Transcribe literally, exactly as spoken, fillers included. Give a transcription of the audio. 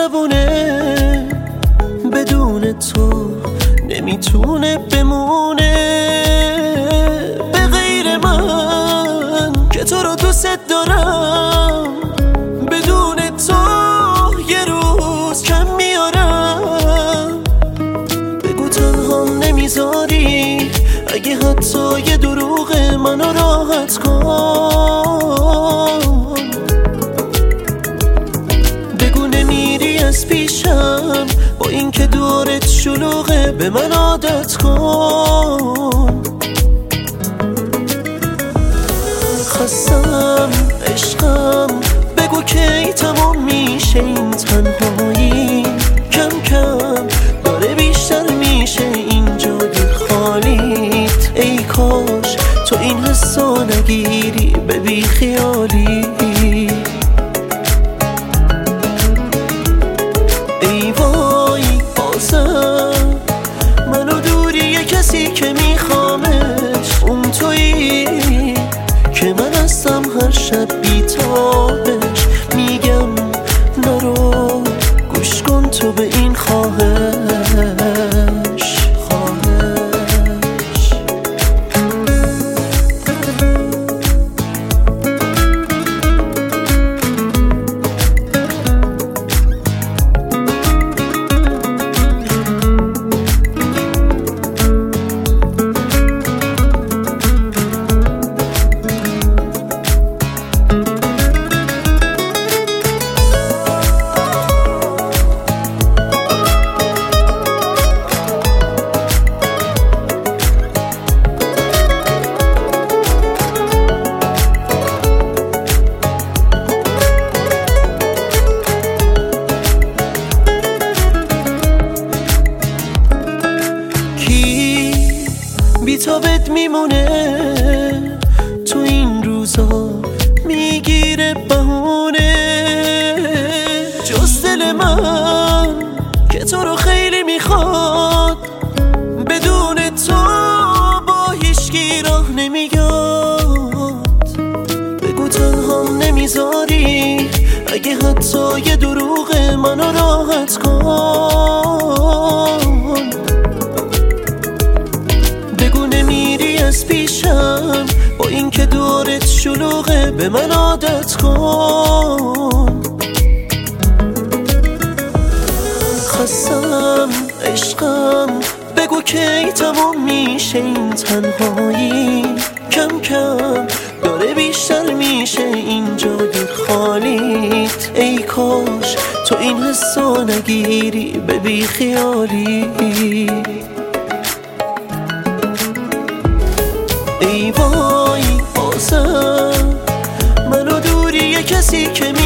زبونه بدون تو نمیتونه بمونه. به غیر من که تو رو دوست دارم، بدون تو یه روز کم میارم. بگو تنهام نمیذاری، اگه حتی یه دروغ منو راحت کن. بگو نمیری از پیشم، با این که دورت شلوغه به من عادت کن. خستم عشقم، بگو کی تمام میشه این تنهایی. کم کم داره بیشتر میشه این جای خالیت. ای کاش تو این حسو نگیری به بی خیالی. ای وای بازم منو دوری یه کسی که میخوامش. اون تویی که من هستم هر شب بیتابش. میگم نرو، گوش کن تو به این خواهش خواهش. بی‌تابت میمونه تو این روزا، میگیره بهونه. جز دل من که تو رو خیلی میخواد، بدون تو با هیچکی راه نمیاد. بگو تنهام نمیذاری، اگه حتی یه دروغ منو راحت کن. بگو نمیری از پیشم، با این که دورت شلوغه به من عادت کن. خستم عشقم، بگو کی تمام میشه این تنهایی. کم کم داره بیشتر میشه این جای خالیت. ای کاش تو این حسو نگیری به بی خیالی. ای وای بازم منو دوری یه کسی که